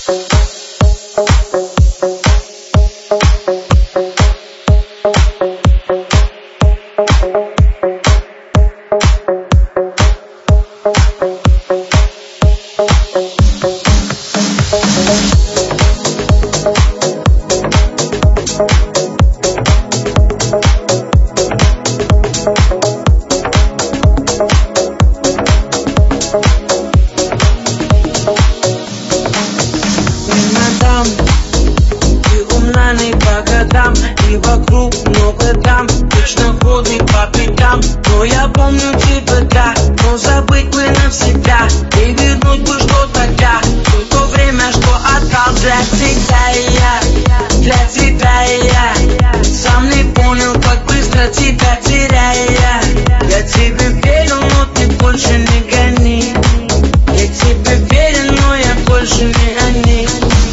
И вокруг много дам, точно ходный по пятам. Но я помню тебя, да, но забыть бы навсегда. И вернуть бы что тогда, то время, что отдал для тебя я, для тебя я. Сам не понял, как быстро тебя теряя. Я тебе верил, но ты больше не гони. Я тебе верен, но я больше не о ней.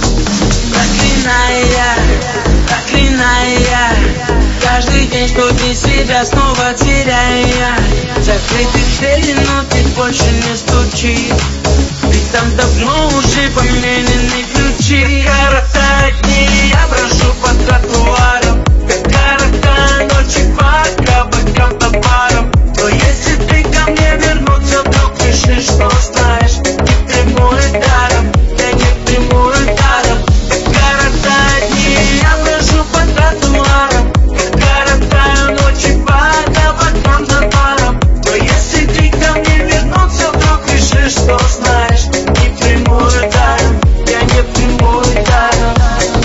Проклиная, каждый день, что ты себя снова теряя. Закрыты двери, но ты больше не стучи. Ведь там давно уже поменены ключи. Коротают дни, я брожу по тротуарам, как коротают ночи по кабакам, товарам. Но если ты ко мне вернуться, вдруг решишь, что знаешь, не приму даром, я не приму даром. Как коротают дни, я брожу по тротуарам, как коротают ночи по кабакам, товарам. Но если ты ко мне вернуться, вдруг решишь, что знаешь, не приму даром, я не приму даром.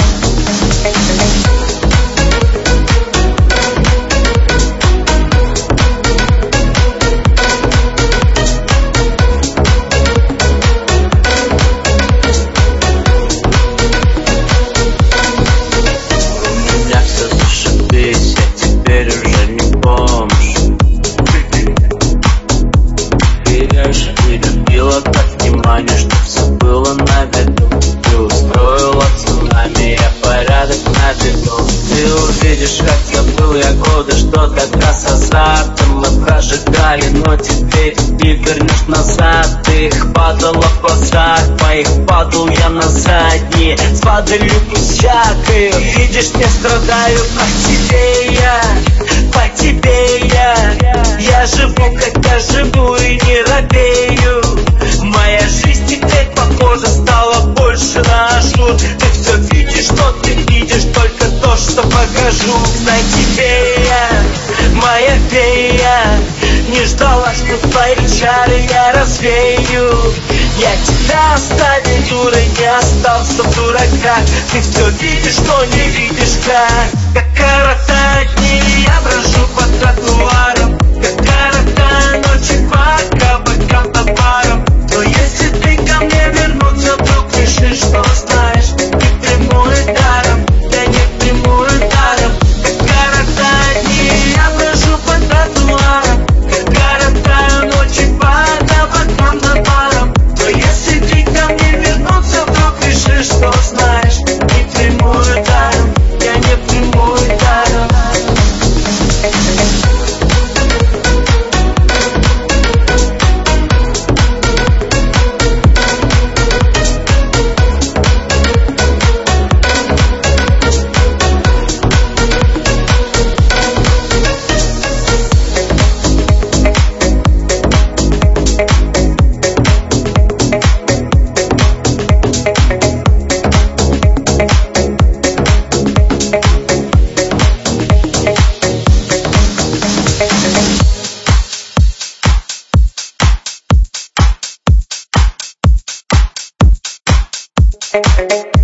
Что все было на виду. Ты устроила цунами, я порядок наведу. Ты увидишь, как забыл я годы, что тогда с азартом мы прожигали. Но теперь не вернешь назад. Ты их падала в глазах моих, падал я на задние с падалью всякой. Видишь, не страдаю по тебе я, по тебе я. Я живу, как я живу и не робею. Моя жизнь теперь похожа стала больше на ажур. Ты все видишь, но ты видишь только то, что покажу. Знай тебе я, моя фея, не ждала, что твои чары я развею. Я тебя оставил, дурой, не остался в дураках. Ты все видишь, но не видишь как коротают дни, я брожу по тротуарам, как коротают ночи по кабакам, товарам. Но если ты ко мне вернуться, вдруг решишь, что знаешь, не приму даром, я не приму даром. Как коротают дни, я брожу по тротуарам, как коротают ночи по кабакам, товарам. Но если ты ко мне вернуться, вдруг решишь, что знаешь, не приму даром, я не приму даром. Thank you.